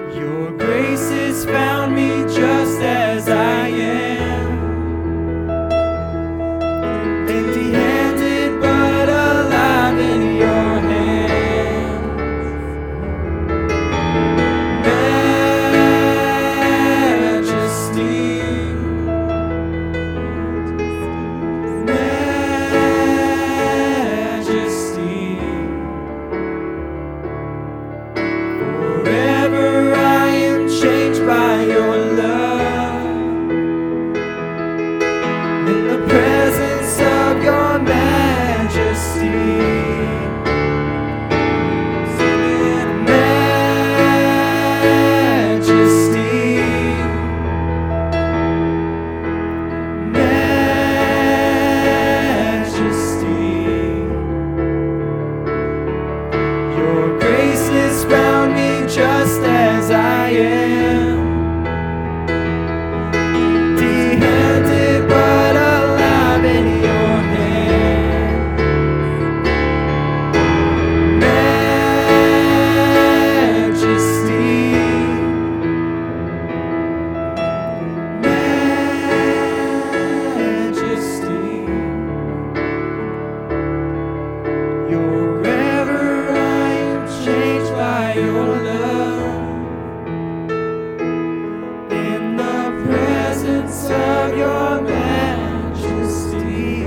Your grace has found me just as I am. Empty-handed but alive in your hands. Majesty, majesty. Forever I am changed by your love. In the presence of your majesty. Just as I am, empty-handed but alive in your hand. Majesty, majesty. Forever I am changed by your love. Of your majesty.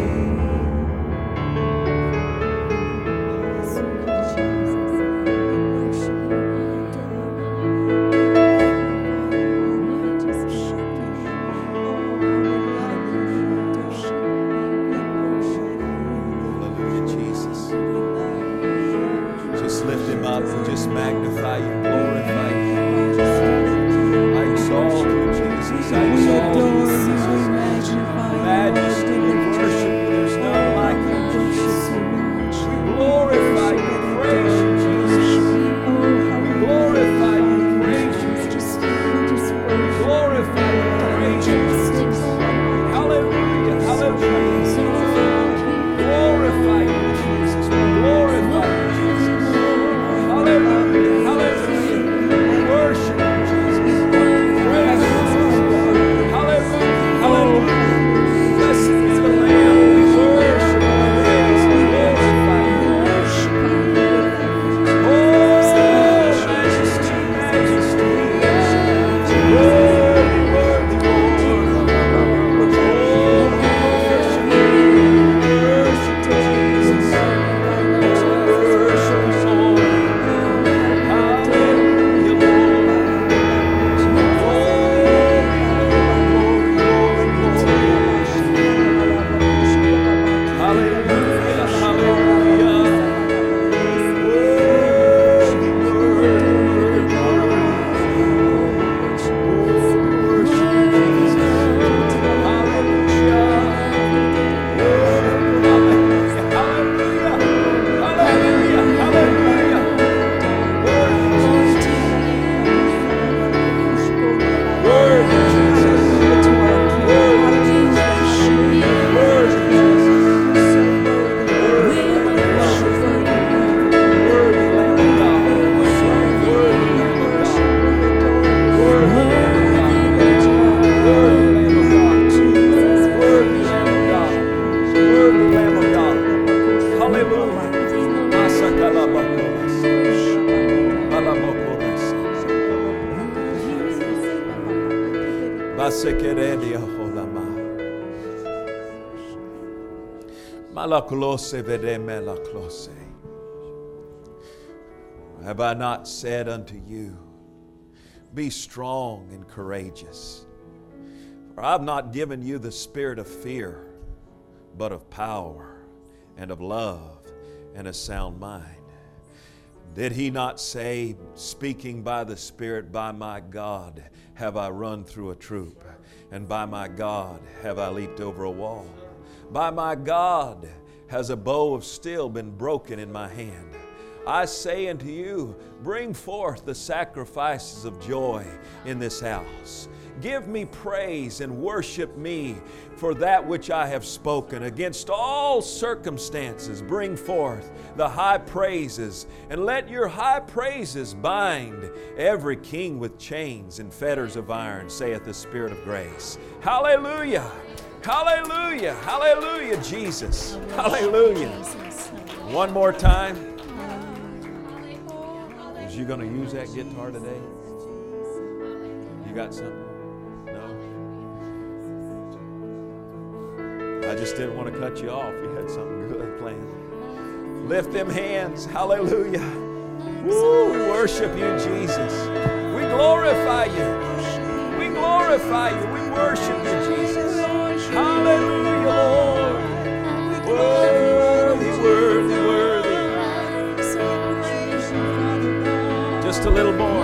Hallelujah, Jesus. Just lift him up and just magnify you, glorify you. I exalt you, Jesus. I exalt you. Majesty and worship, there's none like you, Jesus. We glorify you, praise you, Jesus. We glorify you, praise you, Jesus. We glorify you, praise you, Jesus. Hallelujah, hallelujah. Glorify you, Jesus. We glorify you, Jesus. Hallelujah, hallelujah. Worship you, Jesus. Praise you, Jesus. Hallelujah, hallelujah. Blessed be the Lamb. We worship and praise and glorify you. Oh, majesty, majesty. Worthy, worthy, Lord. Worship Jesus. Worship you, Lord. Hallelujah, Lord. Hallelujah, hallelujah. Worthy, worthy, worthy. Worship Jesus. Hallelujah. Hallelujah, hallelujah, hallelujah, hallelujah. Worthy Jesus. Worthy Jesus. Worthy Jesus. Worthy Jesus. Have I not said unto you, be strong and courageous? For I have not given you the spirit of fear, but of power and of love and a sound mind. Did he not say, speaking by the Spirit, by my God have I run through a troop, and by my God have I leaped over a wall? By my God has a bow of steel been broken in my hand. I say unto you, bring forth the sacrifices of joy in this house. Give me praise and worship me for that which I have spoken. Against all circumstances, bring forth the high praises, and let your high praises bind every king with chains and fetters of iron, saith the Spirit of grace. Hallelujah! Hallelujah! Hallelujah, Jesus! Hallelujah! One more time. Is you going to use that guitar today? You got something? No? I just didn't want to cut you off. You had something good planned. Lift them hands. Hallelujah. Woo, we worship you, Jesus. We glorify you. We glorify you. We worship you, Jesus. Hallelujah, Lord. Worthy, worthy, worthy. Just a little more.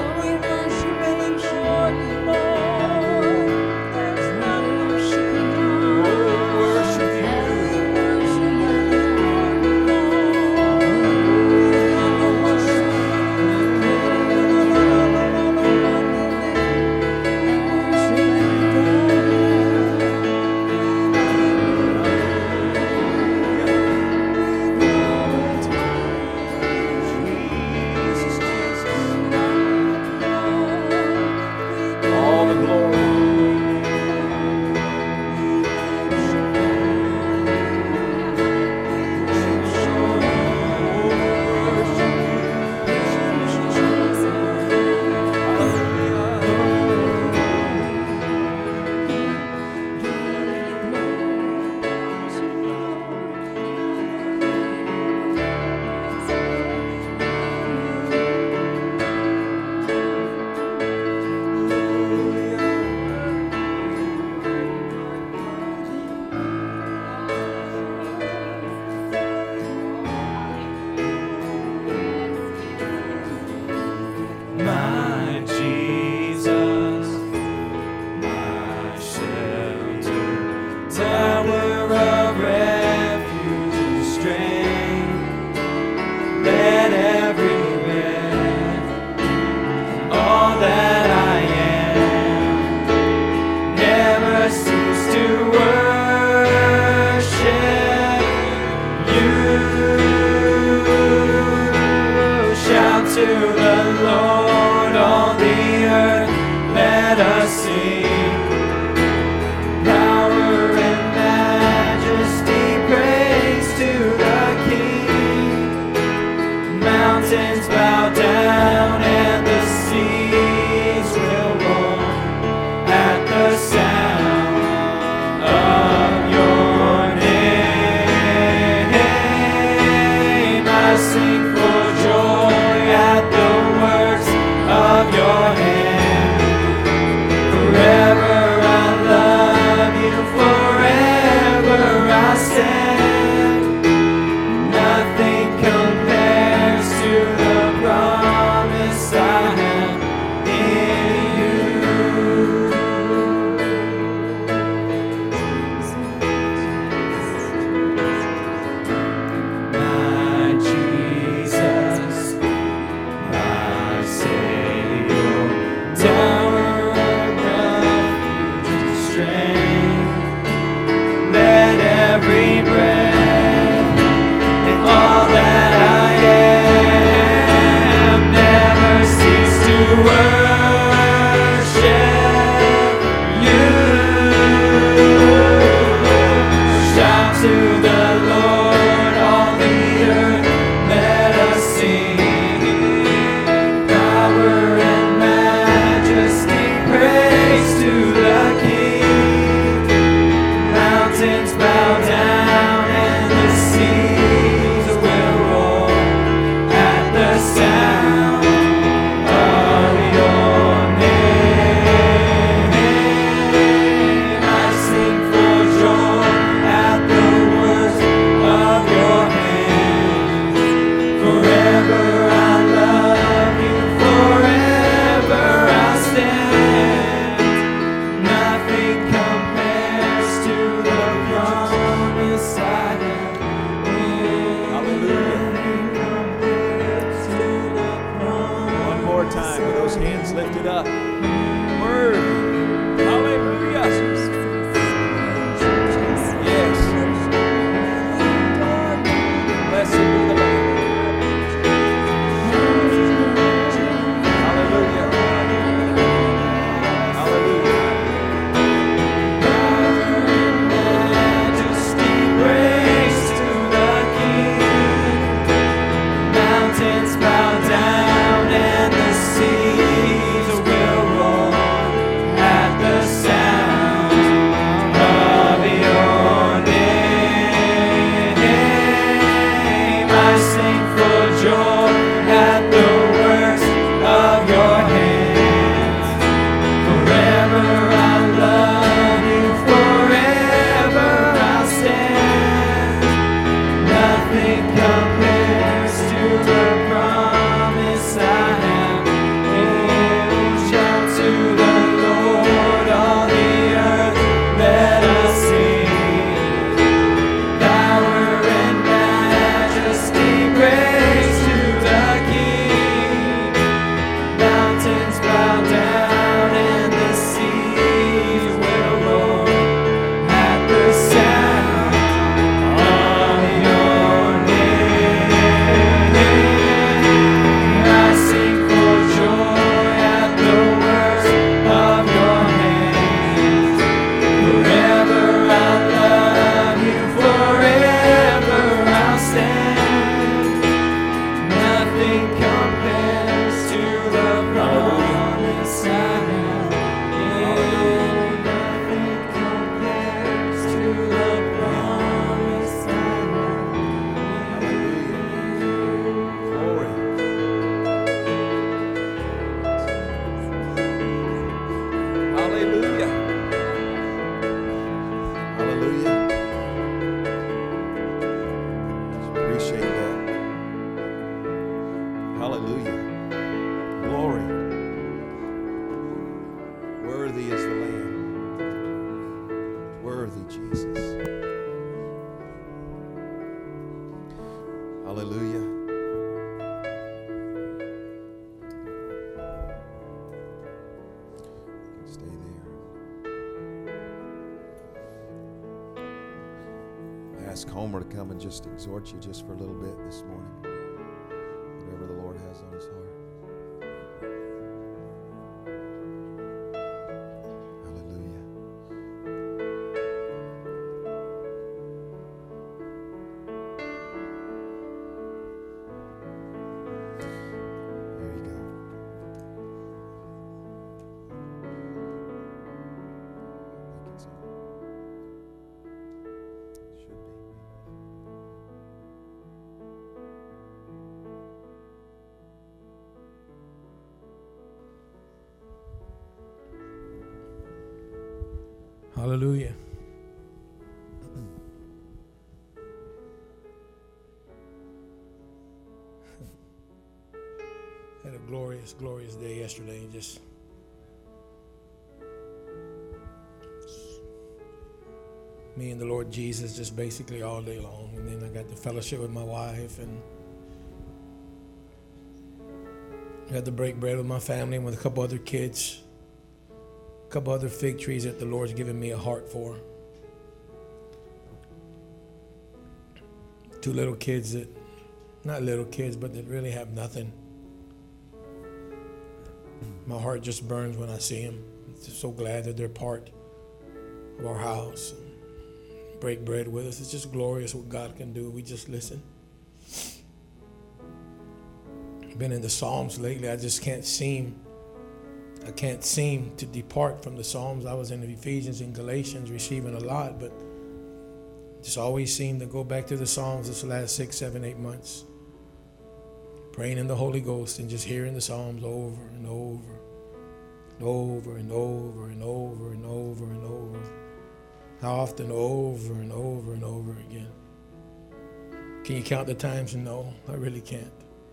Stay there. I ask Homer to come and just exhort you just for a little bit this morning. Whatever the Lord has on his heart. Hallelujah. Had a glorious, glorious day yesterday. Just me and the Lord Jesus just basically all day long. And then I got the fellowship with my wife and got to break bread with my family and with a couple other kids. A couple other fig trees that the Lord's given me a heart for. 2 little kids that, not little kids, but that really have nothing. My heart just burns when I see them. I'm just so glad that they're part of our house. And break bread with us. It's just glorious what God can do. We just listen. I've been in the Psalms lately. I can't seem to depart from the Psalms. I was in Ephesians and Galatians receiving a lot, but just always seem to go back to the Psalms this last 6, 7, 8 months. Praying in the Holy Ghost and just hearing the Psalms over and over and over and over and over and over and over. How often? Over and over and over again. Can you count the times? No, I really can't.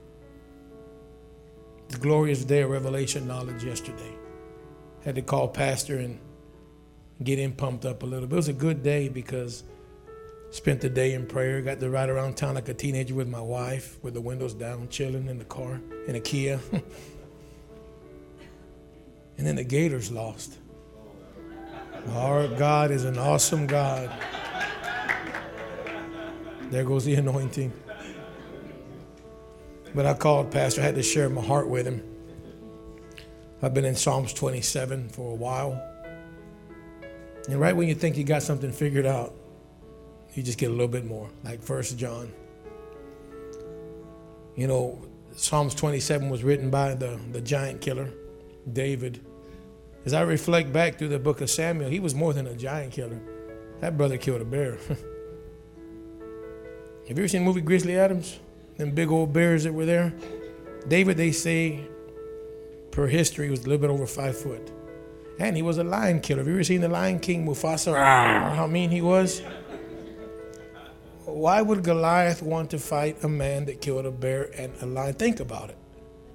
The glorious day of revelation knowledge yesterday. Had to call Pastor and get him pumped up a little bit. It was a good day because spent the day in prayer. Got to ride around town like a teenager with my wife with the windows down, chilling in the car in a Kia. And then the Gators lost. Our God is an awesome God. There goes the anointing. But I called Pastor. I had to share my heart with him. I've been in Psalms 27 for a while. And right when you think you got something figured out, you just get a little bit more, like 1 John. You know, Psalms 27 was written by the giant killer, David. As I reflect back through the book of Samuel, he was more than a giant killer. That brother killed a bear. Have you ever seen the movie Grizzly Adams? Them big old bears that were there. David, they say, per history, was a little bit over 5 foot. And he was a lion killer. Have you ever seen the Lion King, Mufasa? How mean he was? Why would Goliath want to fight a man that killed a bear and a lion? Think about it.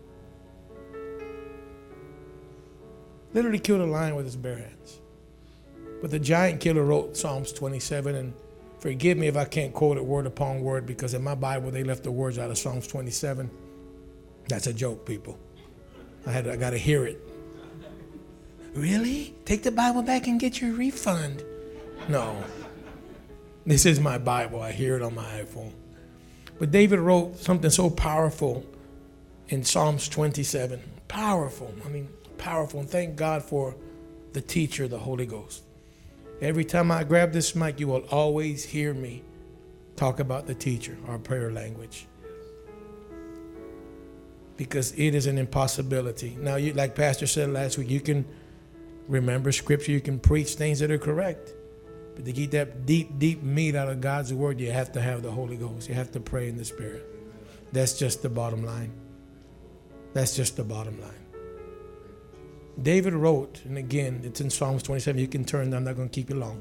Literally killed a lion with his bare hands. But the giant killer wrote Psalms 27, and forgive me if I can't quote it word upon word, because in my Bible they left the words out of Psalms 27. That's a joke, people. I got to hear it. Really? Take the Bible back and get your refund. No. This is my Bible. I hear it on my iPhone. But David wrote something so powerful in Psalms 27. Powerful. I mean, powerful. And thank God for the teacher, the Holy Ghost. Every time I grab this mic, you will always hear me talk about the teacher, our prayer language. Because it is an impossibility. Now, you, like Pastor said last week, you can remember scripture, you can preach things that are correct. But to get that deep, deep meat out of God's word, you have to have the Holy Ghost. You have to pray in the Spirit. That's just the bottom line. That's just the bottom line. David wrote, and again, it's in Psalms 27. You can turn, I'm not going to keep you long.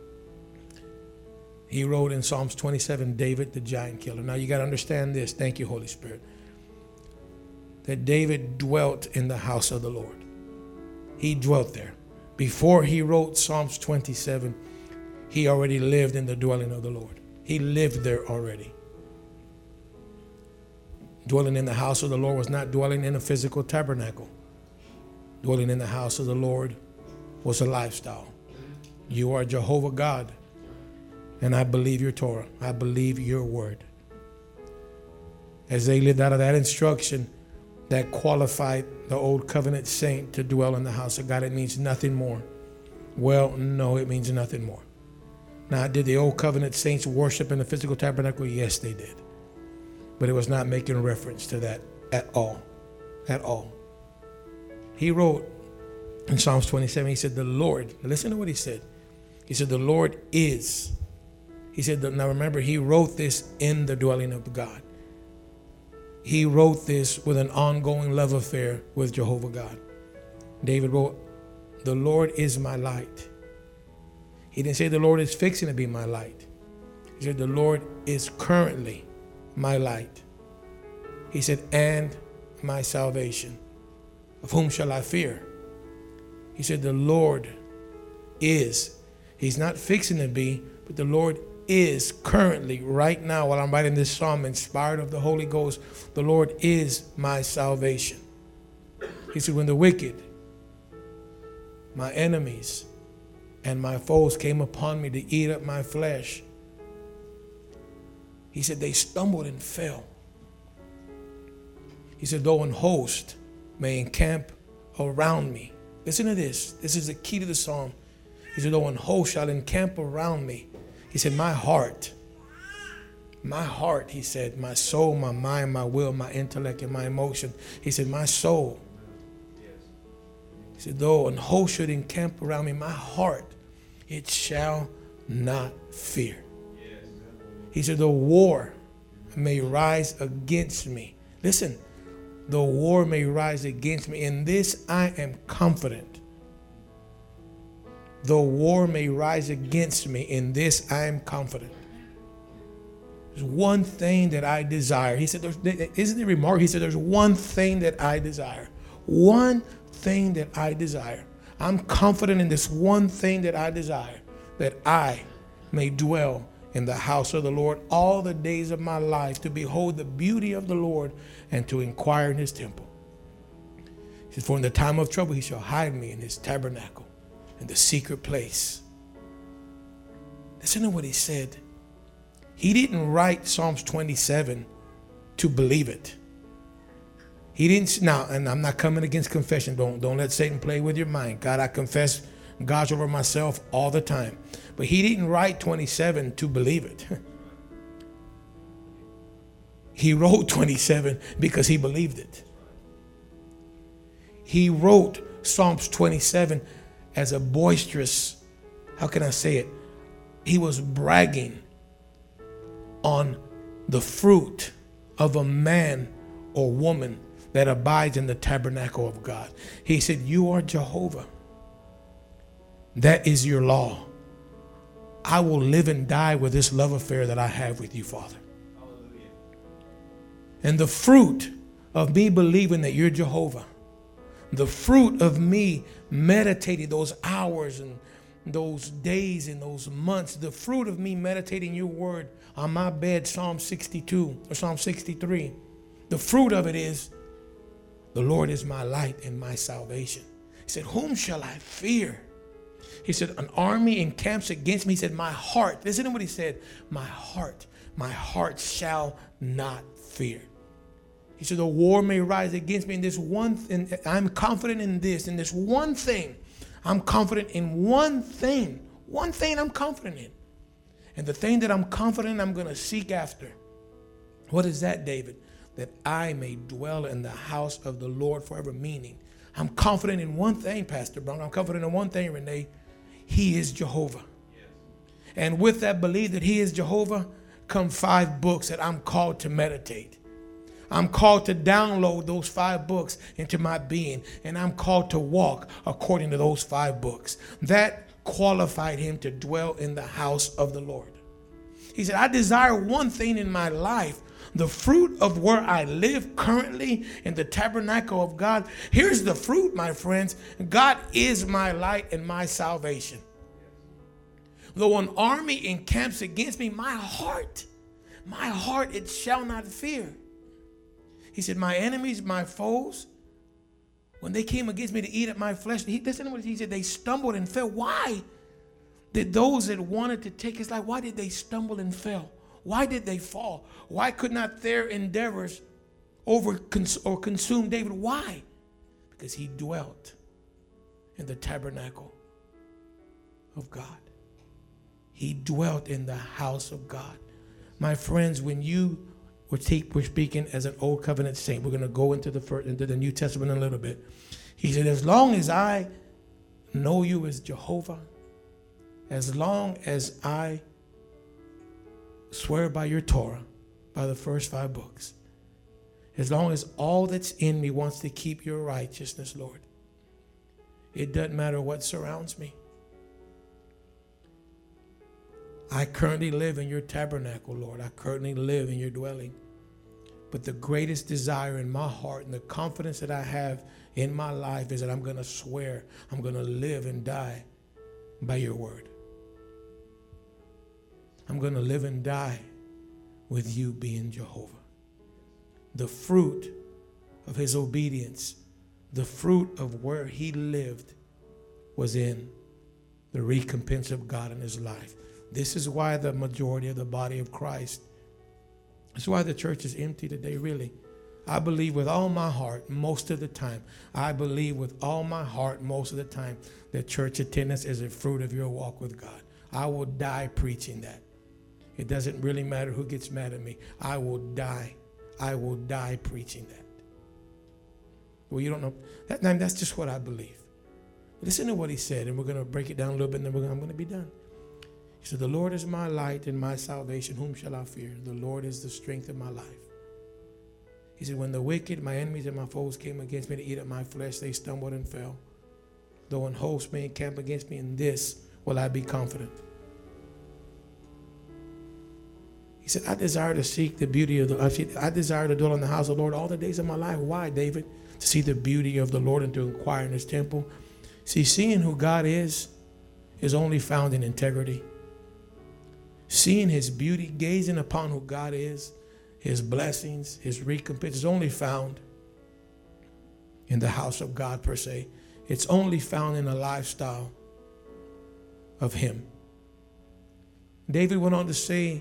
He wrote in Psalms 27, David, the giant killer. Now, you got to understand this. Thank you, Holy Spirit. That David dwelt in the house of the Lord. He dwelt there. Before he wrote Psalms 27, he already lived in the dwelling of the Lord. He lived there already. Dwelling in the house of the Lord was not dwelling in a physical tabernacle. Dwelling in the house of the Lord was a lifestyle. You are Jehovah God, and I believe your Torah. I believe your word. As they lived out of that instruction, that qualified the old covenant saint to dwell in the house of God. It means nothing more. Well, no, it means nothing more. Now, did the old covenant saints worship in the physical tabernacle? Yes, they did. But it was not making reference to that at all. At all. He wrote in Psalms 27, he said, the Lord, listen to what he said. He said, the Lord is. He said, now remember, he wrote this in the dwelling of God. He wrote this with an ongoing love affair with Jehovah God. David wrote, the Lord is my light. He didn't say the Lord is fixing to be my light. He said the Lord is currently my light. He said, and my salvation. Of whom shall I fear? He said the Lord is. He's not fixing to be, but the Lord is currently, right now, while I'm writing this psalm, inspired of the Holy Ghost, the Lord is my salvation. He said, when the wicked, my enemies, and my foes came upon me to eat up my flesh, he said, they stumbled and fell. He said, though an host may encamp around me. Listen to this. This is the key to the psalm. He said, though an host shall encamp around me. He said, my heart, he said, my soul, my mind, my will, my intellect, and my emotion. He said, my soul. He said, though an host should encamp around me, my heart, it shall not fear. He said, the war may rise against me. Listen, the war may rise against me. In this I am confident. The war may rise against me. In this I am confident. There's one thing that I desire. He said, isn't it remarkable? He said, there's one thing that I desire. One thing that I desire. I'm confident in this one thing that I desire, that I may dwell in the house of the Lord all the days of my life, to behold the beauty of the Lord and to inquire in his temple. He says, for in the time of trouble he shall hide me in his tabernacle, in the secret place. Listen to what he said. He didn't write Psalms 27 to believe it. He didn't. Now, and I'm not coming against confession. Don't let Satan play with your mind. God, I confess God's over myself all the time. But he didn't write 27 to believe it. He wrote 27 because he believed it. He wrote Psalms 27 as a boisterous, how can I say it? He was bragging on the fruit of a man or woman that abides in the tabernacle of God. He said, you are Jehovah. That is your law. I will live and die with this love affair that I have with you, Father. Hallelujah. And the fruit of me believing that you're Jehovah, the fruit of me meditating those hours and those days and those months, the fruit of me meditating your word on my bed, Psalm 62 or Psalm 63, the fruit of it is, the Lord is my light and my salvation. He said, whom shall I fear? He said, an army encamps against me. He said, my heart, listen to what he said, my heart shall not fear. He said, the war may rise against me in this one thing. I'm confident in this one thing. I'm confident in one thing I'm confident in. And the thing that I'm confident in, I'm going to seek after. What is that, David? That I may dwell in the house of the Lord forever. Meaning, I'm confident in one thing, Pastor Brown. I'm confident in one thing, Renee. He is Jehovah. Yes. And with that belief that he is Jehovah, come 5 books that I'm called to meditate. I'm called to download those 5 books into my being. And I'm called to walk according to those 5 books. That qualified him to dwell in the house of the Lord. He said, I desire one thing in my life. The fruit of where I live currently in the tabernacle of God. Here's the fruit, my friends. God is my light and my salvation. Though an army encamps against me, my heart, it shall not fear. He said, my enemies, my foes, When they came against me to eat at my flesh, listen to what he said, they stumbled and fell. Why did those that wanted to take his life, why did they stumble and fell? Why did they fall? Why could not their endeavors consume David? Why? Because he dwelt in the tabernacle of God. He dwelt in the house of God. My friends, when you we're speaking as an old covenant saint, we're going to go into the New Testament in a little bit. He said, as long as I know you as Jehovah, as long as I swear by your Torah, by the first 5 books, as long as all that's in me wants to keep your righteousness, Lord, it doesn't matter what surrounds me. I currently live in your tabernacle, Lord. I currently live in your dwelling. But the greatest desire in my heart and the confidence that I have in my life is that I'm going to swear, I'm going to live and die by your word. I'm going to live and die with you being Jehovah. The fruit of his obedience, the fruit of where he lived was in the recompense of God in his life. This is why the majority of the body of Christ, that's why the church is empty today, really. I believe with all my heart, most of the time, that church attendance is a fruit of your walk with God. I will die preaching that. It doesn't really matter who gets mad at me. I will die preaching that. Well, you don't know. That's just what I believe. Listen to what he said, and we're going to break it down a little bit, and then I'm going to be done. He said, the Lord is my light and my salvation. Whom shall I fear? The Lord is the strength of my life. He said, when the wicked, my enemies and my foes came against me to eat up my flesh, they stumbled and fell. Though an host may encamp against me, in this will I be confident. He said, I desire to seek the beauty of I desire to dwell in the house of the Lord all the days of my life. Why, David? To see the beauty of the Lord and to inquire in his temple. See, seeing who God is only found in integrity. Seeing his beauty, gazing upon who God is, his blessings, his recompense is only found in the house of God per se. It's only found in a lifestyle of him. David went on to say,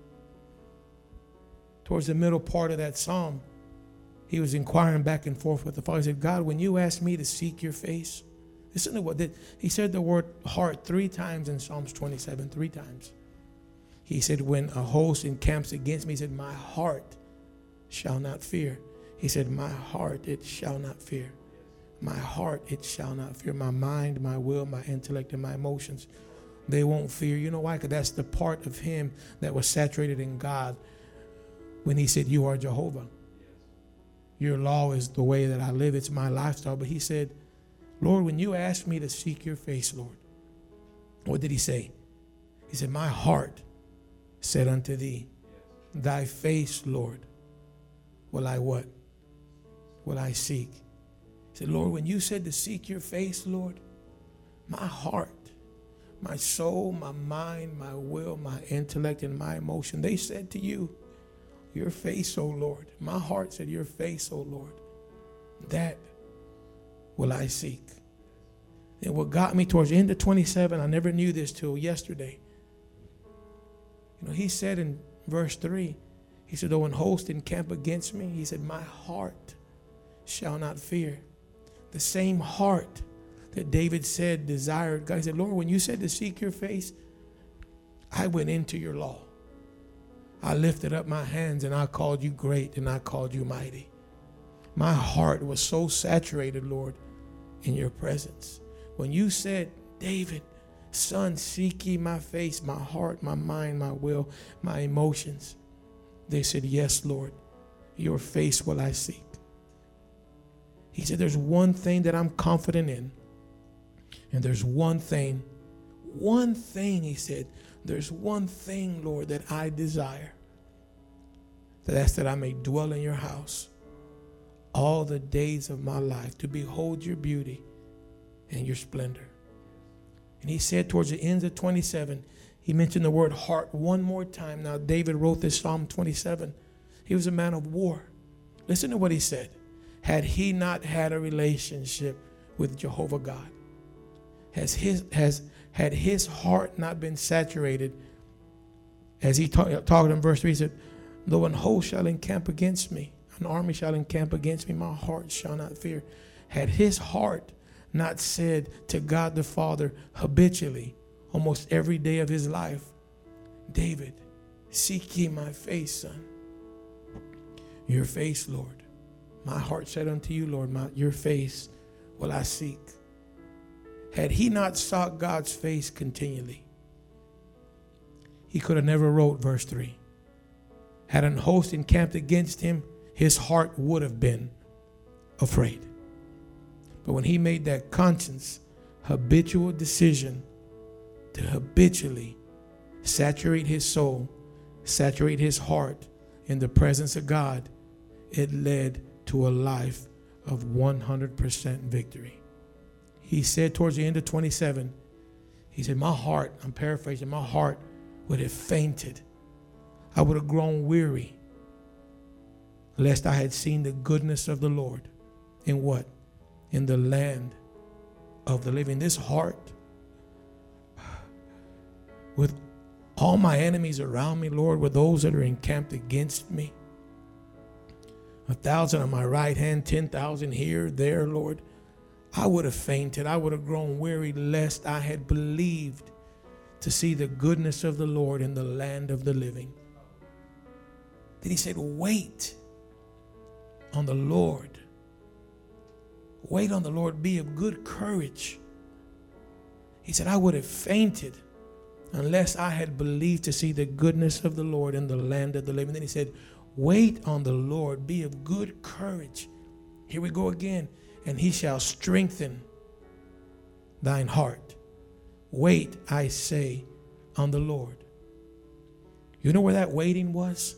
towards the middle part of that psalm, he was inquiring back and forth with the Father. He said, God, when you asked me to seek your face, listen to what he said the word heart 3 times in Psalms 27, 3 times. He said, when a host encamps against me, he said, my heart shall not fear. He said, my heart, it shall not fear. My heart, it shall not fear. My mind, my will, my intellect, and my emotions, they won't fear. You know why? Because that's the part of him that was saturated in God when he said, you are Jehovah. Your law is the way that I live. It's my lifestyle. But he said, Lord, when you asked me to seek your face, Lord, what did he say? He said, my heart said unto thee, thy face, Lord, will I what? Will I seek? He said, Lord, when you said to seek your face, Lord, my heart, my soul, my mind, my will, my intellect, and my emotion, they said to you, your face, O Lord. My heart said, your face, O Lord. That will I seek. And what got me towards the end of 27, I never knew this till yesterday. You know, he said in verse 3, he said, though an host encamp against me, he said, my heart shall not fear. The same heart that David said desired God. He said, Lord, when you said to seek your face, I went into your law. I lifted up my hands and I called you great and I called you mighty. My heart was so saturated, Lord, in your presence. When you said, David, son, seek ye my face, my heart, my mind, my will, my emotions. They said, yes, Lord, your face will I seek. He said, there's one thing that I'm confident in. And there's one thing, he said, there's one thing, Lord, that I desire. That's that I may dwell in your house all the days of my life, to behold your beauty and your splendor. And he said towards the ends of 27, he mentioned the word heart one more time. Now, David wrote this Psalm 27. He was a man of war. Listen to what he said. had he not had a relationship with Jehovah God, had his heart not been saturated, as he talked in verse 3, he said, though an host shall encamp against me, an army shall encamp against me, my heart shall not fear. Had his heart not said to God the Father habitually, almost every day of his life, David, seek ye my face, son. Your face, Lord. My heart said unto you, Lord, your face will I seek. Had he not sought God's face continually, he could have never wrote verse 3. Had an host encamped against him, his heart would have been afraid. But when he made that conscious, habitual decision to habitually saturate his soul, saturate his heart in the presence of God, it led to a life of 100% victory. He said towards the end of 27, he said, my heart, I'm paraphrasing, my heart would have fainted. I would have grown weary, lest I had seen the goodness of the Lord. In what? In the land of the living. This heart, with all my enemies around me, Lord, with those that are encamped against me, 1,000 on my right hand, 10,000 here, there, Lord, I would have fainted. I would have grown weary, lest I had believed to see the goodness of the Lord in the land of the living. Then he said, wait on the Lord. Wait on the Lord. Be of good courage. He said, I would have fainted unless I had believed to see the goodness of the Lord in the land of the living. Then he said, wait on the Lord. Be of good courage. Here we go again. And he shall strengthen thine heart. Wait, I say, on the Lord. You know where that waiting was?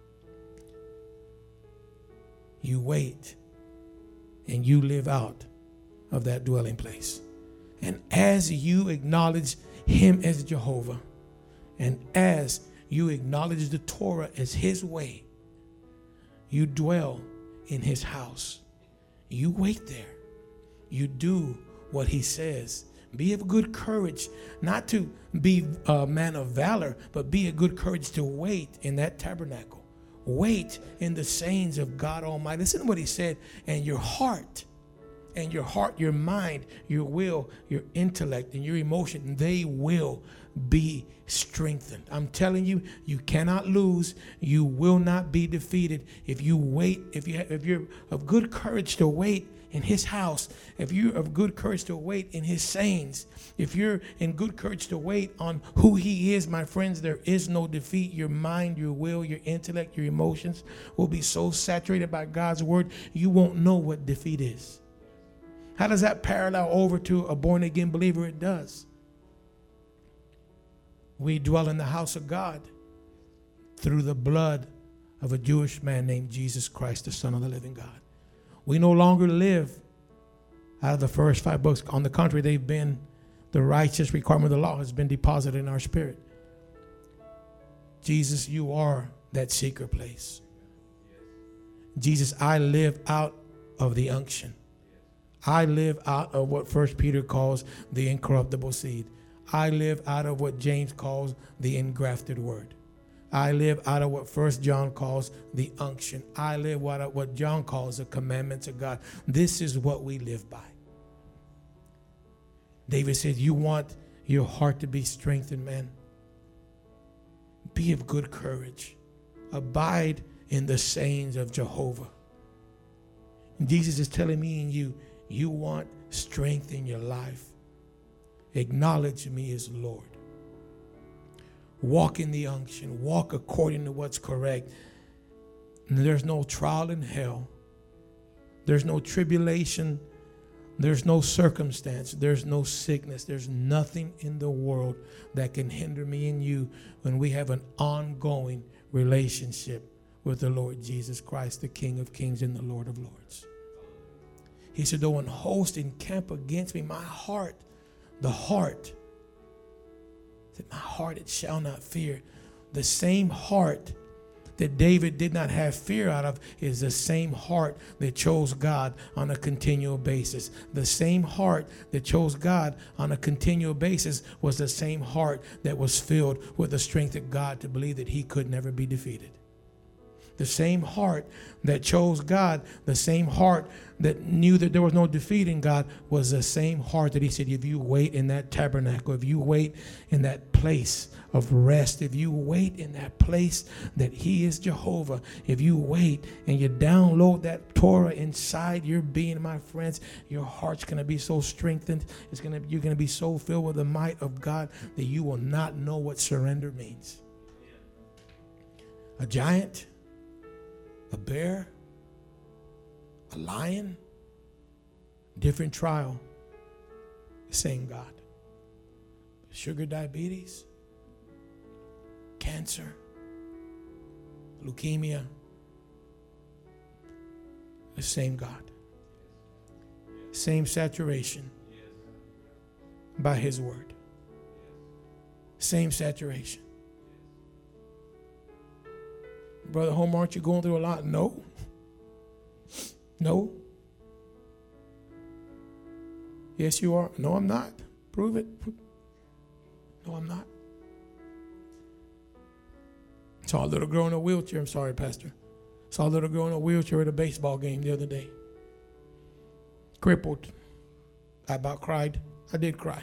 You wait and you live out of that dwelling place. And as you acknowledge him as Jehovah, and as you acknowledge the Torah as his way, you dwell in his house. You wait there. You do what he says. Be of good courage, not to be a man of valor, but be of good courage to wait in that tabernacle. Wait in the sayings of God Almighty. Listen to what he said. And your heart, your mind, your will, your intellect, and your emotion, they will be strengthened. I'm telling you, you cannot lose. You will not be defeated if you wait. If you're of good courage to wait in his house, if you're of good courage to wait in his sayings, if you're in good courage to wait on who he is, my friends, there is no defeat. Your mind, your will, your intellect, your emotions will be so saturated by God's word, you won't know what defeat is. How does that parallel over to a born-again believer? It does. We dwell in the house of God through the blood of a Jewish man named Jesus Christ, the Son of the living God. We no longer live out of the first 5 books. On the contrary, they've been, the righteous requirement of the law has been deposited in our spirit. Jesus, you are that secret place. Jesus, I live out of the unction. I live out of what 1 Peter calls the incorruptible seed. I live out of what James calls the engrafted word. I live out of what 1 John calls the unction. I live out of what John calls the commandments of God. This is what we live by. David said, you want your heart to be strengthened, man. Be of good courage. Abide in the sayings of Jehovah. And Jesus is telling me and you want strength in your life. Acknowledge me as Lord. Walk in the unction. Walk according to what's correct. And there's no trial in hell. There's no tribulation. There's no circumstance. There's no sickness. There's nothing in the world that can hinder me and you when we have an ongoing relationship with the Lord Jesus Christ, the King of Kings and the Lord of Lords. He said, though an host encamp against me, my heart, the heart, that my heart it shall not fear. The same heart that David did not have fear out of is the same heart that chose God on a continual basis. The same heart that chose God on a continual basis was the same heart that was filled with the strength of God to believe that he could never be defeated. The same heart that chose God, the same heart that knew that there was no defeat in God, was the same heart that he said, if you wait in that tabernacle, if you wait in that place of rest, if you wait in that place that he is Jehovah, if you wait and you download that Torah inside your being, my friends, your heart's going to be so strengthened. You're going to be so filled with the might of God that you will not know what surrender means. A giant, a bear, a lion, different trial, same God. Sugar, diabetes, cancer, leukemia, the same God. Same saturation by his word. Same saturation. Brother Homer, aren't you going through a lot? No. No. Yes, you are. No, I'm not. Prove it. No, I'm not. Saw a little girl in a wheelchair. I'm sorry, Pastor. Saw a little girl in a wheelchair at a baseball game the other day. Crippled. I about cried. I did cry.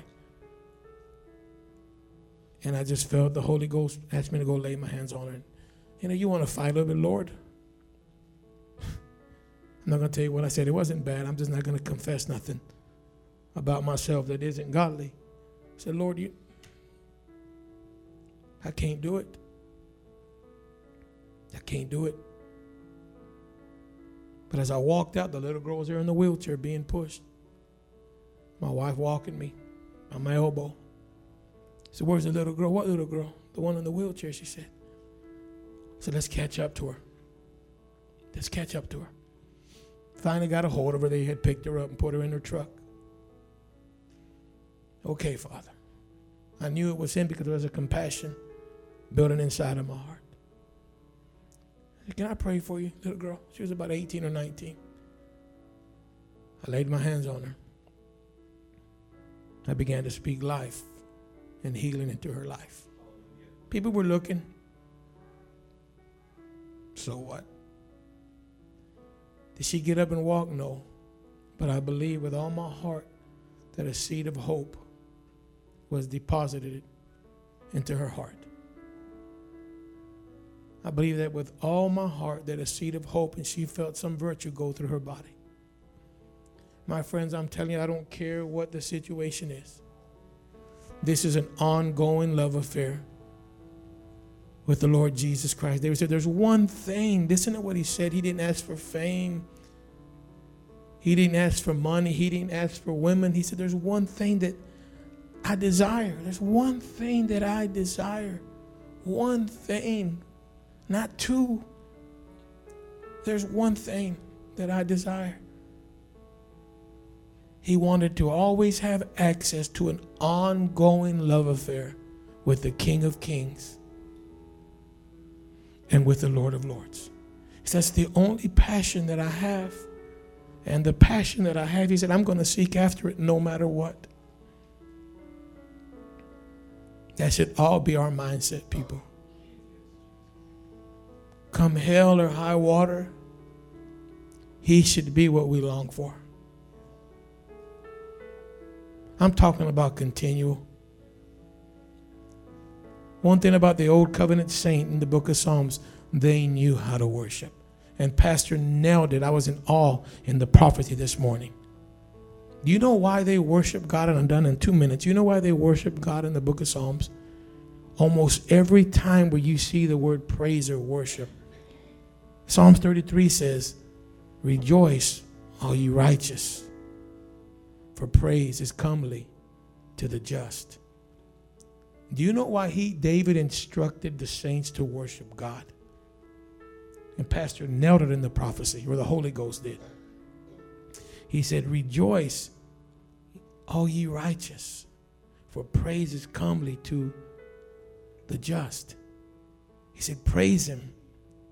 And I just felt the Holy Ghost asked me to go lay my hands on her. You know, you want to fight a little bit, Lord. I'm not going to tell you what I said. It wasn't bad. I'm just not going to confess nothing about myself that isn't godly. I said, Lord, I can't do it. I can't do it. But as I walked out, the little girl was there in the wheelchair being pushed. My wife walking me on my elbow. I said, where's the little girl? What little girl? The one in the wheelchair, she said. So let's catch up to her. Let's catch up to her. Finally got a hold of her. They had picked her up and put her in her truck. Okay, Father. I knew it was him because there was a compassion building inside of my heart. I said, can I pray for you, little girl? She was about 18 or 19. I laid my hands on her. I began to speak life and healing into her life. People were looking. So what? Did she get up and walk? No. But I believe with all my heart that a seed of hope was deposited into her heart. I believe that with all my heart that a seed of hope, and she felt some virtue go through her body. My friends, I'm telling you, I don't care what the situation is. This is an ongoing love affair with the Lord Jesus Christ. David said, there's one thing. Listen to what he said. He didn't ask for fame. He didn't ask for money. He didn't ask for women. He said, there's one thing that I desire. There's one thing that I desire. One thing, not two. There's one thing that I desire. He wanted to always have access to an ongoing love affair with the King of Kings and with the Lord of Lords. He says, that's the only passion that I have. And the passion that I have, he said, I'm going to seek after it no matter what. That should all be our mindset, people. Come hell or high water, he should be what we long for. I'm talking about continual. One thing about the old covenant saint in the book of Psalms, they knew how to worship. And Pastor nailed it. I was in awe in the prophecy this morning. Do you know why they worship God? And I'm done in 2 minutes. You know why they worship God in the book of Psalms? Almost every time where you see the word praise or worship, Psalms 33 says, rejoice, all ye righteous, for praise is comely to the just. Do you know why David instructed the saints to worship God? And Pastor nailed it in the prophecy, or the Holy Ghost did. He said, rejoice, all ye righteous, for praise is comely to the just. He said, praise him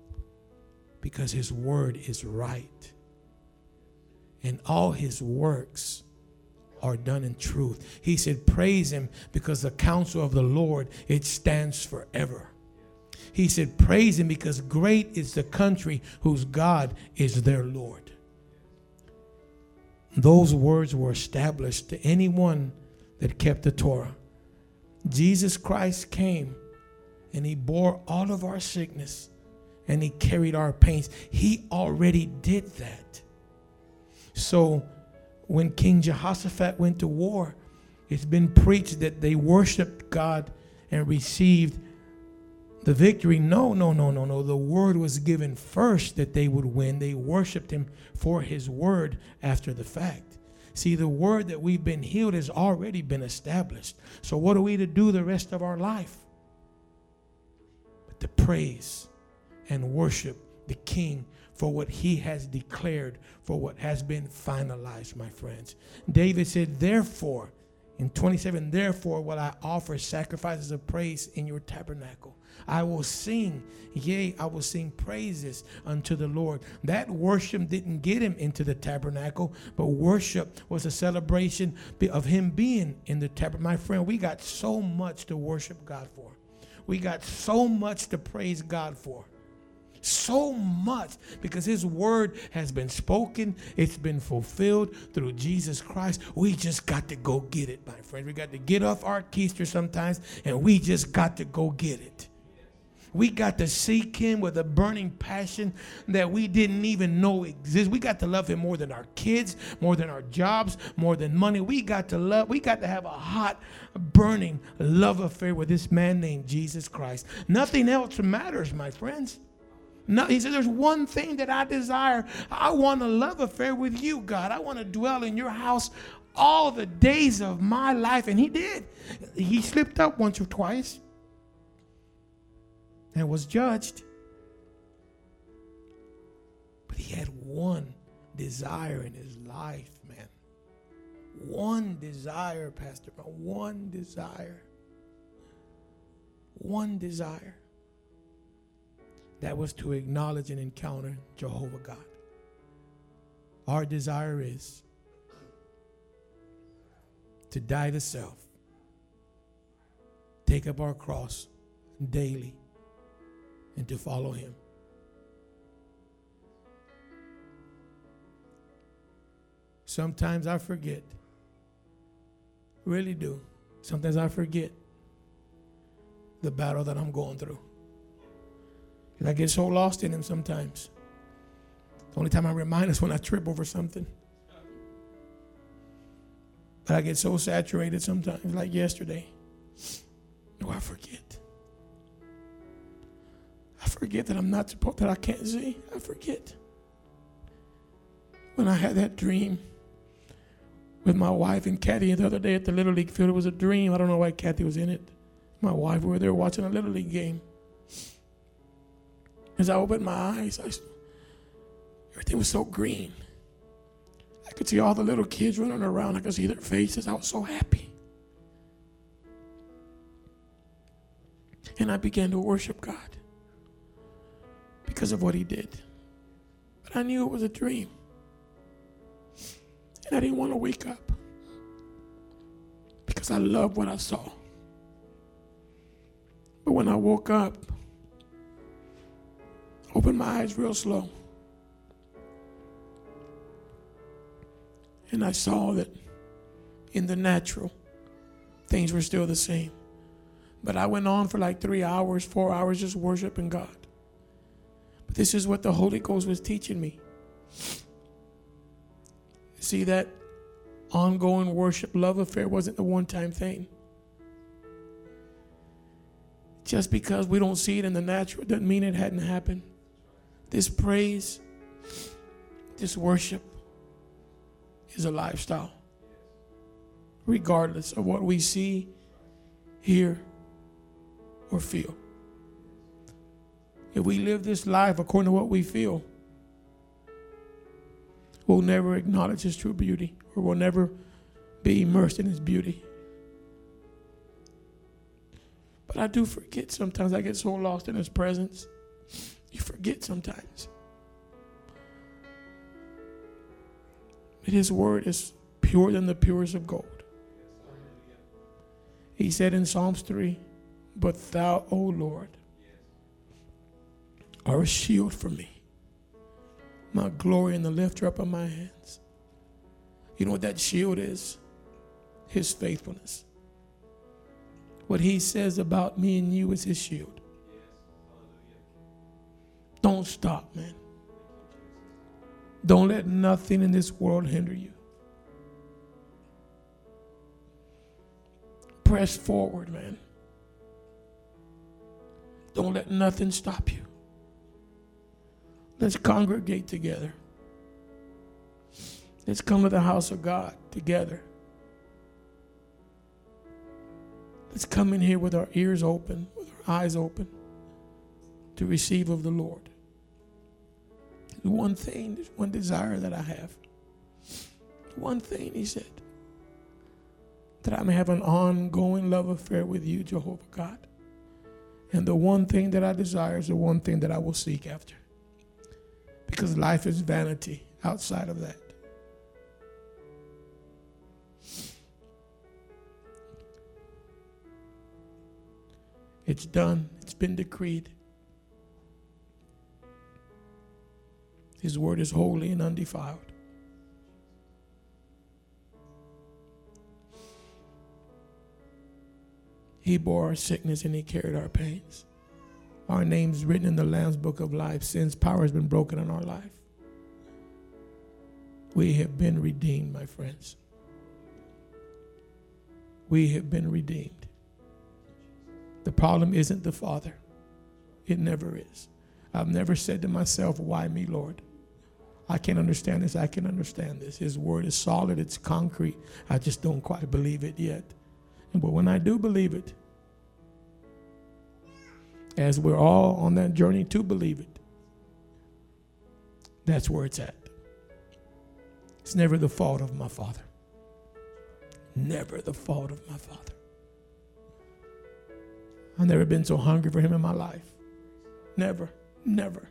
because his word is right. And all his works are done in truth. He said, praise him because the counsel of the Lord, it stands forever. He said, praise him because great is the country whose God is their Lord. Those words were established to anyone that kept the Torah. Jesus Christ came and he bore all of our sickness and he carried our pains. He already did that. So when King Jehoshaphat went to war, it's been preached that they worshiped God and received the victory. No. The word was given first that they would win. They worshiped him for his word after the fact. See, the word that we've been healed has already been established. So what are we to do the rest of our life? But to praise and worship the King for what he has declared, for what has been finalized, my friends. David said, therefore, in 27, therefore will I offer sacrifices of praise in your tabernacle. I will sing, yea, I will sing praises unto the Lord. That worship didn't get him into the tabernacle, but worship was a celebration of him being in the tabernacle. My friend, we got so much to worship God for. We got so much to praise God for. So much, because his word has been spoken. It's been fulfilled through Jesus Christ. We just got to go get it, my friend. We got to get off our keister sometimes, and we just got to go get it. We got to seek him with a burning passion that we didn't even know exists. We got to love him more than our kids, more than our jobs, more than money. We got to have a hot, burning love affair with this man named Jesus Christ. Nothing else matters, my friends. No, he said, there's one thing that I desire. I want a love affair with you, God. I want to dwell in your house all the days of my life. And he did. He slipped up once or twice and was judged. But he had one desire in his life, man. One desire, Pastor. One desire. One desire. That was to acknowledge and encounter Jehovah God. Our desire is to die to self, take up our cross daily, and to follow him. Sometimes I forget. Really do. Sometimes I forget the battle that I'm going through. And I get so lost in him sometimes. The only time I remind is when I trip over something. But I get so saturated sometimes, like yesterday. I forget. I forget that I'm not supposed, that I can't see. I forget. When I had that dream with my wife and Kathy the other day at the Little League field, it was a dream. I don't know why Kathy was in it. My wife, we were there watching a Little League game. As I opened my eyes, everything was so green. I could see all the little kids running around. I could see their faces. I was so happy. And I began to worship God because of what he did. But I knew it was a dream. And I didn't want to wake up because I loved what I saw. But when I woke up, opened my eyes real slow. And I saw that in the natural, things were still the same. But I went on for like 3 hours, 4 hours just worshiping God. But this is what the Holy Ghost was teaching me. See, that ongoing worship, love affair wasn't the one-time thing. Just because we don't see it in the natural doesn't mean it hadn't happened. This praise, this worship is a lifestyle. Regardless of what we see, hear, or feel. If we live this life according to what we feel, we'll never acknowledge his true beauty, or we'll never be immersed in his beauty. But I do forget sometimes. I get so lost in his presence. You forget sometimes. But his word is purer than the purest of gold. He said in Psalms 3, but thou, O Lord, are a shield for me, my glory and the lifter up of my hands. You know what that shield is? His faithfulness. What he says about me and you is his shield. Don't stop, man. Don't let nothing in this world hinder you. Press forward, man. Don't let nothing stop you. Let's congregate together. Let's come to the house of God together. Let's come in here with our ears open, with our eyes open to receive of the Lord. There's one thing, there's one desire that I have. One thing, he said, that I may have an ongoing love affair with you, Jehovah God. And the one thing that I desire is the one thing that I will seek after. Because life is vanity outside of that. It's done. It's been decreed. His word is holy and undefiled. He bore our sickness and he carried our pains. Our names written in the Lamb's book of life. Sin's power has been broken in our life. We have been redeemed, my friends. We have been redeemed. The problem isn't the Father. It never is. I've never said to myself, why me, Lord? I can't understand this. I can understand this. His word is solid. It's concrete. I just don't quite believe it yet. But when I do believe it, as we're all on that journey to believe it, that's where it's at. It's never the fault of my Father. Never the fault of my Father. I've never been so hungry for him in my life. Never, never.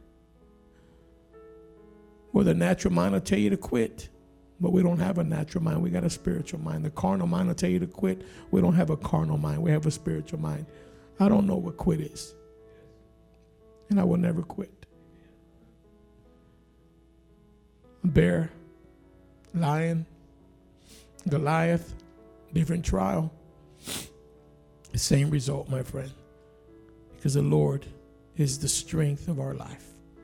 Well, the natural mind will tell you to quit, but we don't have a natural mind. We got a spiritual mind. The carnal mind will tell you to quit. We don't have a carnal mind. We have a spiritual mind. I don't know what quit is, and I will never quit. Bear, lion, Goliath, different trial. The same result, my friend, because the Lord is the strength of our life.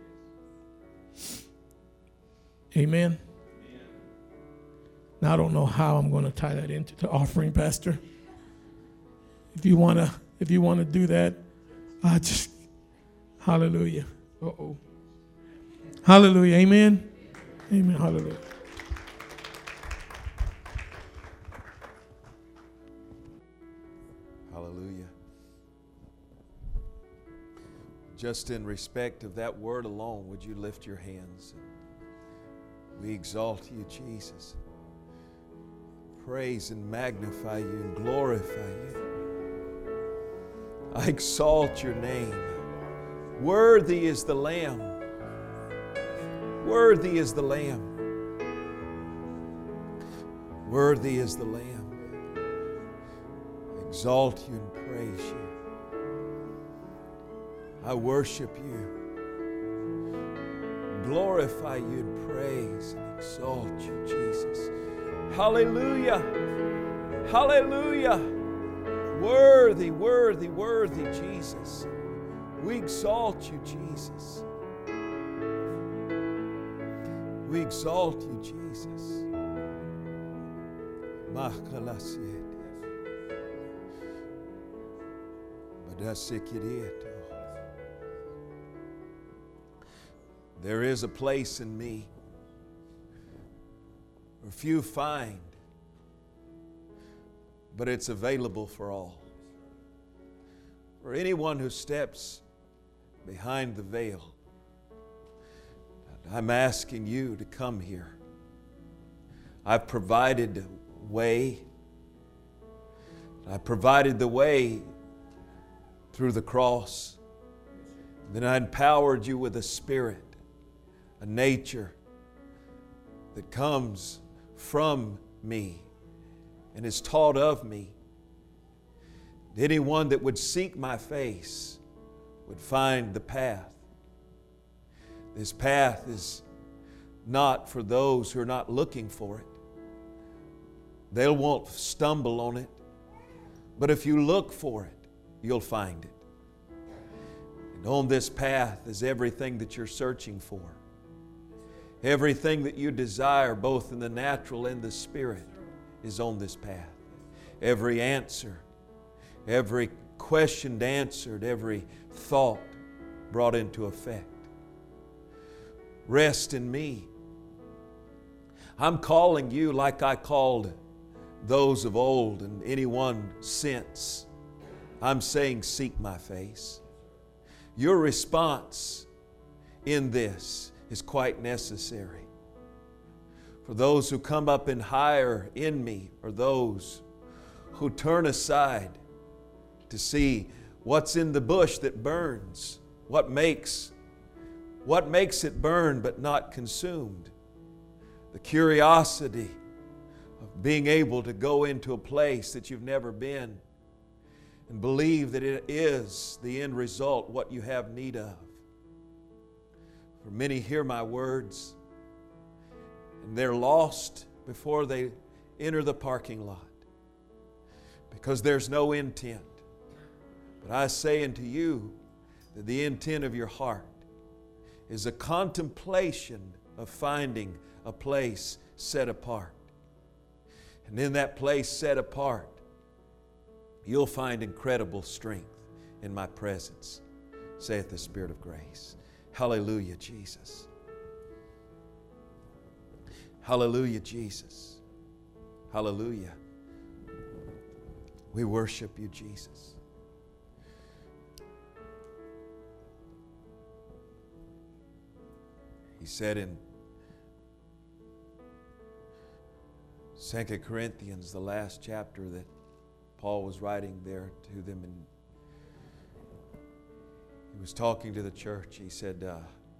Amen. Now I don't know how I'm going to tie that into the offering, Pastor. If you want to do that, just hallelujah. Uh-oh. Hallelujah. Amen. Amen. Hallelujah. Hallelujah. Just in respect of that word alone, would you lift your hands? We exalt you, Jesus. Praise and magnify you and glorify you. I exalt your name. Worthy is the Lamb. Worthy is the Lamb. Worthy is the Lamb. I exalt you and praise you. I worship you, glorify you and praise and exalt you, Jesus. Hallelujah. Hallelujah. Worthy, worthy, worthy, Jesus. We exalt you, Jesus. We exalt you, Jesus. There is a place in me where few find, but it's available for all. For anyone who steps behind the veil, I'm asking you to come here. I've provided a way. I provided the way through the cross. Then I empowered you with a spirit, a nature that comes from me and is taught of me. Anyone that would seek my face would find the path. This path is not for those who are not looking for it. They won't stumble on it. But if you look for it, you'll find it. And on this path is everything that you're searching for. Everything that you desire, both in the natural and the spirit, is on this path. Every answer, every question answered, every thought brought into effect. Rest in me. I'm calling you like I called those of old and anyone since. I'm saying, seek my face. Your response in this is quite necessary. For those who come up and higher in me are those who turn aside to see what's in the bush that burns, what makes it burn but not consumed. The curiosity of being able to go into a place that you've never been and believe that it is the end result, what you have need of. For many hear my words and they're lost before they enter the parking lot because there's no intent. But I say unto you that the intent of your heart is a contemplation of finding a place set apart. And in that place set apart, you'll find incredible strength in my presence, saith the Spirit of grace. Hallelujah, Jesus. Hallelujah, Jesus. Hallelujah. We worship you, Jesus. He said in 2 Corinthians, the last chapter, that Paul was writing there to them, and he was talking to the church. He said that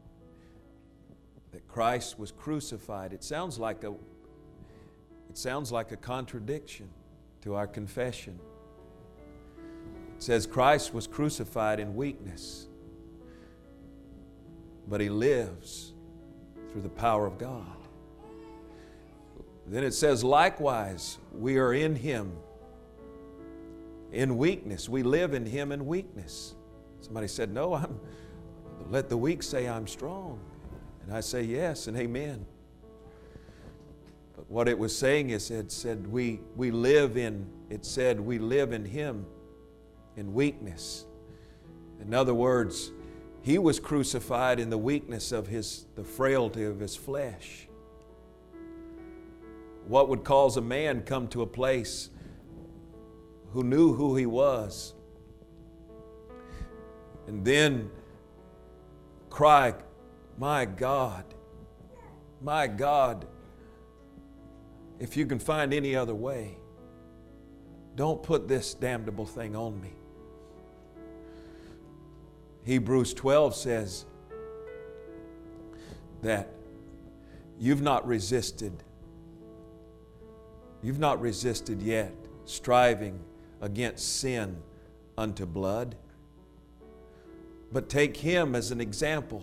Christ was crucified. It sounds like a contradiction to our confession. It says Christ was crucified in weakness, but He lives through the power of God. Then it says, likewise, we are in Him in weakness. We live in Him in weakness. Somebody said, no, let the weak say I'm strong. And I say yes and amen. But what it was saying is it said we live in Him in weakness. In other words, He was crucified in the weakness of the frailty of His flesh. What would cause a man come to a place who knew who he was and then cry, my God, if you can find any other way, don't put this damnable thing on me. Hebrews 12 says that you've not resisted yet, striving against sin unto blood. But take Him as an example,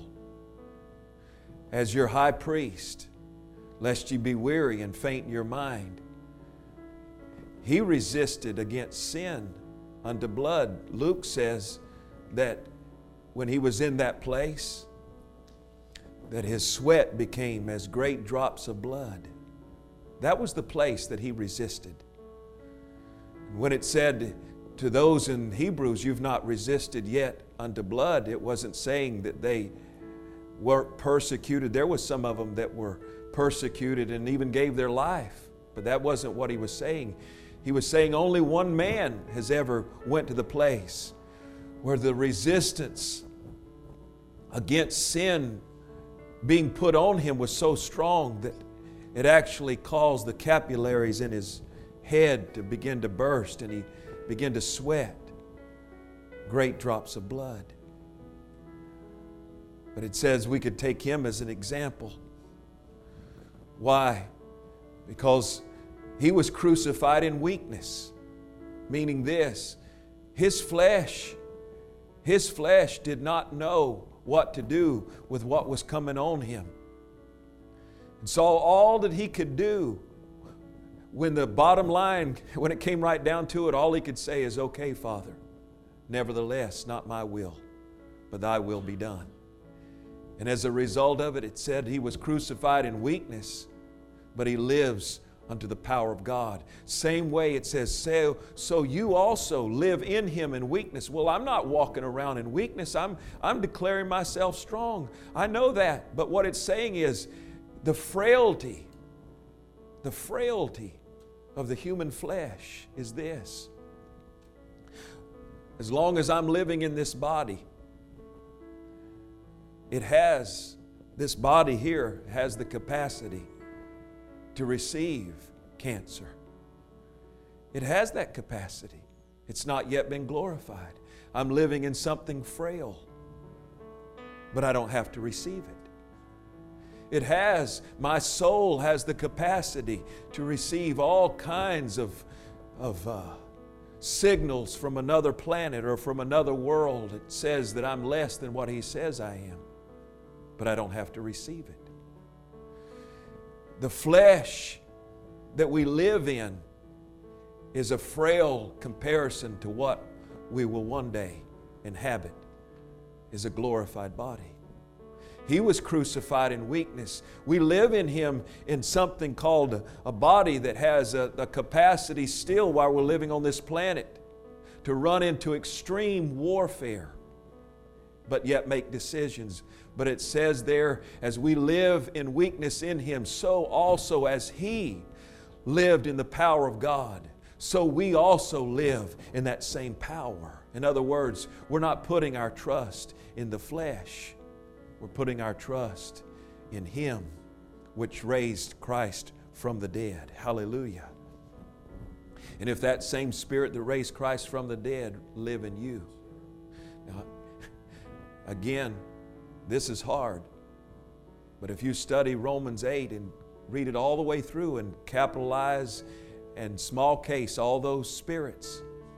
as your high priest, lest ye be weary and faint in your mind. He resisted against sin unto blood. Luke says that when He was in that place, that His sweat became as great drops of blood. That was the place that He resisted. When it said to those in Hebrews, you've not resisted yet unto blood, it wasn't saying that they weren't persecuted. There was some of them that were persecuted and even gave their life. But that wasn't what He was saying. He was saying only one man has ever went to the place where the resistance against sin being put on him was so strong that it actually caused the capillaries in his head to begin to burst, and he began to sweat great drops of blood. But it says we could take Him as an example. Why? Because He was crucified in weakness, meaning this, His flesh did not know what to do with what was coming on Him. And so all that He could do, when the bottom line, when it came right down to it, all He could say is, okay, Father, nevertheless, not my will, but Thy will be done. And as a result of it, it said He was crucified in weakness, but He lives unto the power of God. Same way it says, so you also live in Him in weakness. Well, I'm not walking around in weakness. I'm declaring myself strong. I know that. But what it's saying is the frailty of the human flesh is this. As long as I'm living in this body, this body here has the capacity to receive cancer. It has that capacity. It's not yet been glorified. I'm living in something frail, but I don't have to receive it. My soul has the capacity to receive all kinds of signals from another planet or from another world. It says that I'm less than what He says I am, but I don't have to receive it. The flesh that we live in is a frail comparison to what we will one day inhabit, is a glorified body. He was crucified in weakness. We live in Him in something called a body that has a capacity still while we're living on this planet to run into extreme warfare, but yet make decisions. But it says there, as we live in weakness in Him, so also as He lived in the power of God, so we also live in that same power. In other words, we're not putting our trust in the flesh. We're putting our trust in Him, which raised Christ from the dead. Hallelujah. And if that same Spirit that raised Christ from the dead live in you. Now, again, this is hard, but if you study Romans 8 and read it all the way through and capitalize and small case all those spirits,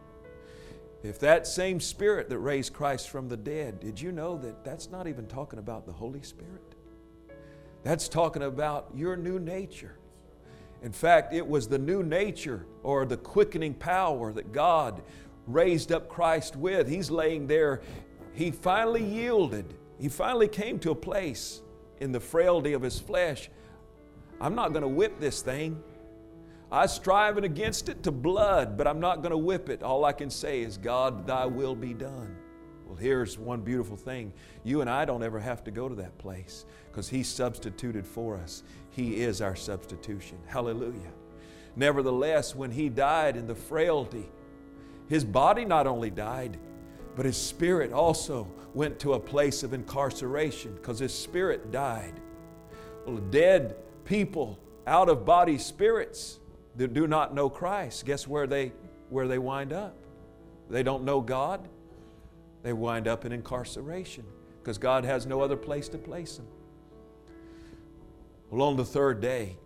if that same Spirit that raised Christ from the dead, did you know that that's not even talking about the Holy Spirit? That's talking about your new nature. In fact, it was the new nature or the quickening power that God raised up Christ with. He's laying there. He finally yielded. He finally came to a place in the frailty of His flesh. I'm not going to whip this thing. I'm striving against it to blood, but I'm not going to whip it. All I can say is, God, Thy will be done. Well, here's one beautiful thing. You and I don't ever have to go to that place because He substituted for us. He is our substitution. Hallelujah. Nevertheless, when He died in the frailty, His body not only died, but His spirit also went to a place of incarceration because His spirit died. Well, dead people, out of body spirits that do not know Christ, guess where they wind up? They don't know God. They wind up in incarceration because God has no other place to place them. Well, on the third day,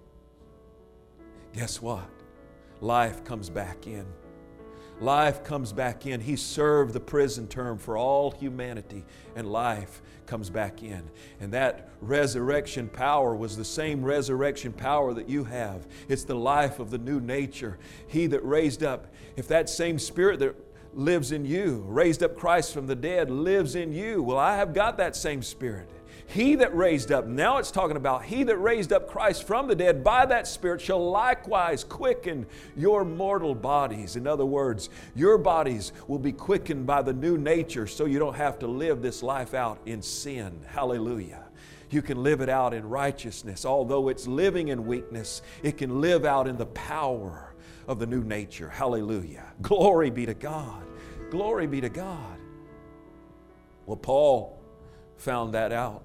guess what? Life comes back in. Life comes back in. He served the prison term for all humanity, and life comes back in. And that resurrection power was the same resurrection power that you have. It's the life of the new nature. He that raised up, if that same Spirit that lives in you, raised up Christ from the dead, lives in you, well, I have got that same Spirit. He that raised up, now it's talking about He that raised up Christ from the dead by that Spirit shall likewise quicken your mortal bodies. In other words, your bodies will be quickened by the new nature so you don't have to live this life out in sin. Hallelujah. You can live it out in righteousness. Although it's living in weakness, it can live out in the power of the new nature. Hallelujah. Glory be to God. Glory be to God. Well, Paul found that out.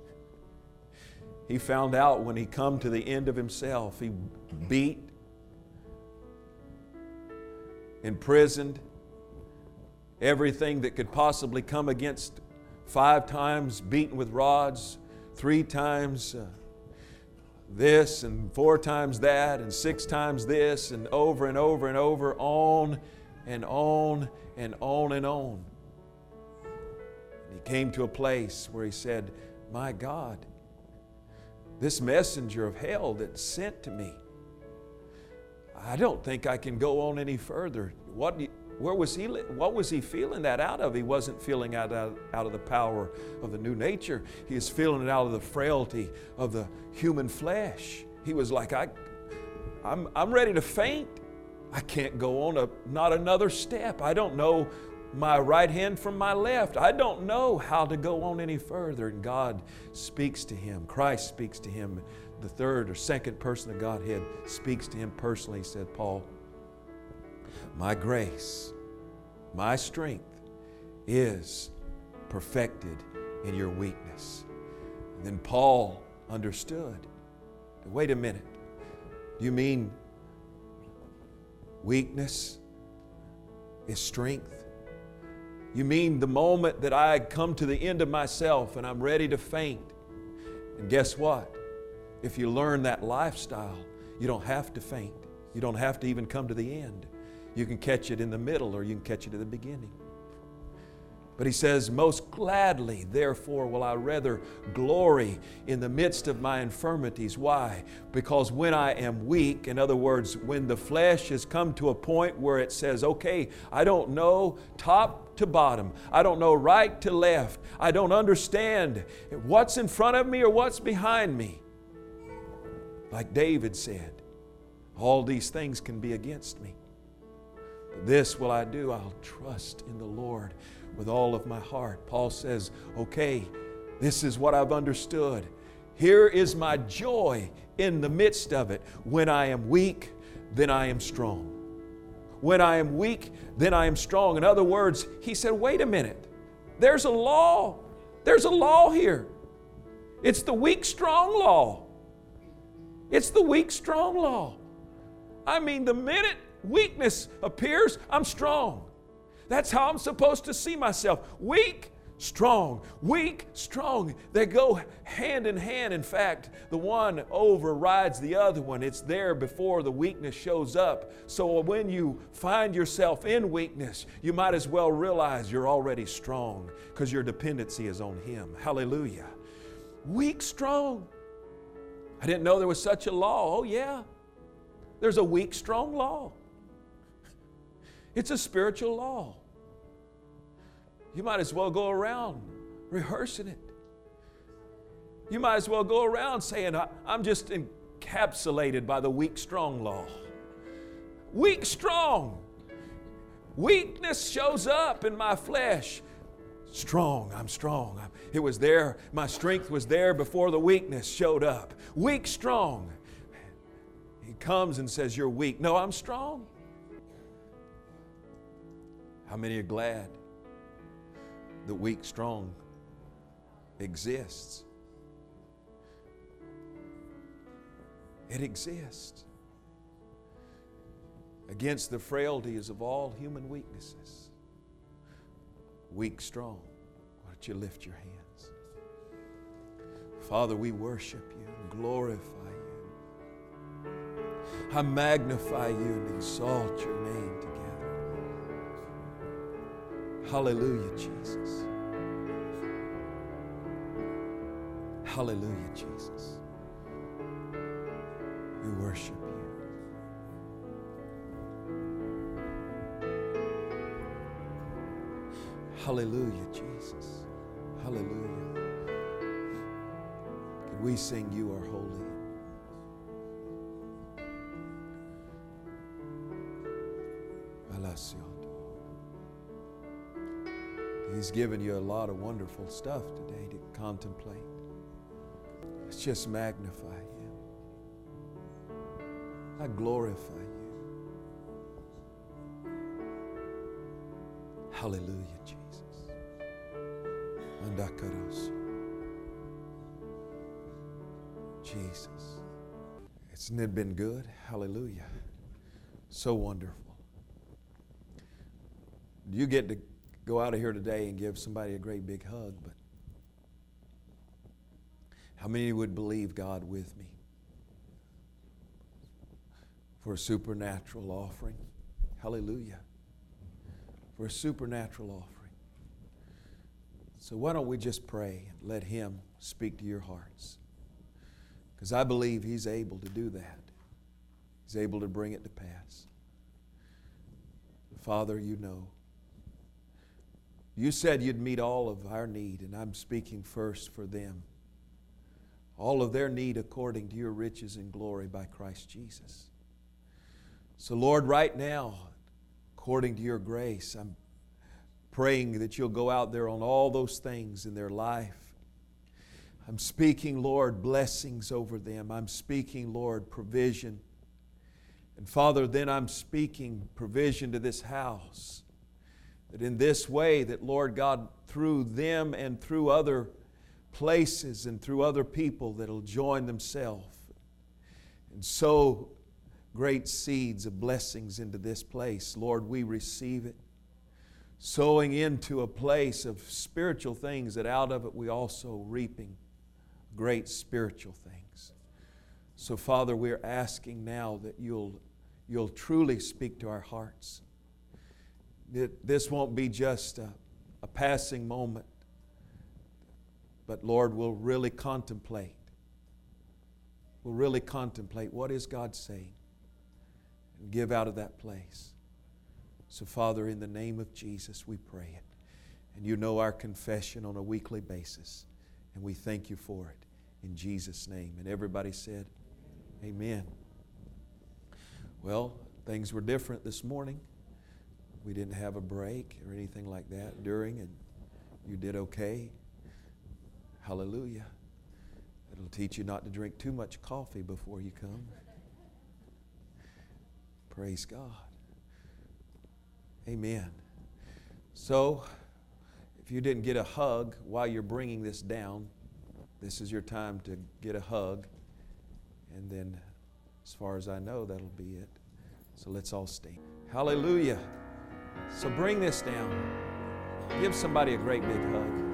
He found out when he come to the end of himself. He beat, imprisoned, everything that could possibly come against, 5 times beaten with rods, 3 times this and 4 times that and 6 times this and over and over and over, on and on and on and on. And he came to a place where he said, my God, this messenger of hell that's sent to me, I don't think I can go on any further. What was he feeling that out of? He wasn't feeling out of the power of the new nature. He was feeling it out of the frailty of the human flesh. He was like, I'm ready to faint. I can't go on not another step. I don't know my right hand from my left. I don't know how to go on any further. And God speaks to him. Christ speaks to him. The third or second person of Godhead speaks to him personally. He said, Paul, my grace, my strength is perfected in your weakness. And then Paul understood. Wait a minute. You mean weakness is strength? You mean the moment that I come to the end of myself and I'm ready to faint? And guess what? If you learn that lifestyle, you don't have to faint. You don't have to even come to the end. You can catch it in the middle or you can catch it at the beginning. But he says, most gladly, therefore, will I rather glory in the midst of my infirmities. Why? Because when I am weak, in other words, when the flesh has come to a point where it says, okay, I don't know top to bottom. I don't know right to left. I don't understand what's in front of me or what's behind me. Like David said, all these things can be against me. But this will I do, I'll trust in the Lord with all of my heart. Paul says, okay, this is what I've understood. Here is my joy in the midst of it. When I am weak, then I am strong. When I am weak, then I am strong. In other words, he said, wait a minute. There's a law. There's a law here. It's the weak, strong law. It's the weak, strong law. I mean, the minute weakness appears, I'm strong. That's how I'm supposed to see myself. Weak, strong. Weak, strong. They go hand in hand. In fact, the one overrides the other one. It's there before the weakness shows up. So when you find yourself in weakness, you might as well realize you're already strong because your dependency is on Him. Hallelujah. Weak, strong. I didn't know there was such a law. Oh, yeah. There's a weak, strong law. It's a spiritual law. You might as well go around rehearsing it. You might as well go around saying, I'm just encapsulated by the weak, strong law. Weak, strong. Weakness shows up in my flesh. Strong, I'm strong. It was there, my strength was there before the weakness showed up. Weak, strong. He comes and says, you're weak. No, I'm strong. How many are glad the weak, strong exists? It exists against the frailties of all human weaknesses. Weak, strong. Why don't you lift your hands? Father, we worship you and glorify you. I magnify you and exalt your name together. Hallelujah, Jesus. Hallelujah, Jesus. We worship you. Hallelujah, Jesus. Hallelujah. Can we sing You Are Holy? He's given you a lot of wonderful stuff today to contemplate. Let's just magnify Him. I glorify you. Hallelujah, Jesus. Mandakaros. Jesus. Hasn't it been good? Hallelujah. So wonderful. You get to go out of here today and give somebody a great big hug, but how many would believe God with me? for a supernatural offering. Hallelujah. For a supernatural offering. So why don't we just pray and let Him speak to your hearts? Because I believe He's able to do that. He's able to bring it to pass. Father, you know. You said you'd meet all of our need, and I'm speaking first for them. All of their need according to your riches and glory by Christ Jesus. So Lord, right now, according to your grace, I'm praying that you'll go out there on all those things in their life. I'm speaking, Lord, blessings over them. I'm speaking, Lord, provision. And Father, then I'm speaking provision to this house. That in this way, that Lord God, through them and through other places and through other people that'll join themselves and sow great seeds of blessings into this place. Lord, we receive it. Sowing into a place of spiritual things, that out of it we also reaping great spiritual things. So Father, we're asking now that you'll truly speak to our hearts. That this won't be just a passing moment, but Lord, we'll really contemplate. We'll really contemplate what is God saying and give out of that place. So Father, in the name of Jesus, we pray it. And you know our confession on a weekly basis. And we thank you for it in Jesus' name. And everybody said, amen. Well, things were different this morning. We didn't have a break or anything like that during, and you did okay. Hallelujah. It'll teach you not to drink too much coffee before you come. Praise God. Amen. So, if you didn't get a hug while you're bringing this down, this is your time to get a hug. And then, as far as I know, that'll be it. So let's all stand. Hallelujah. So bring this down. Give somebody a great big hug.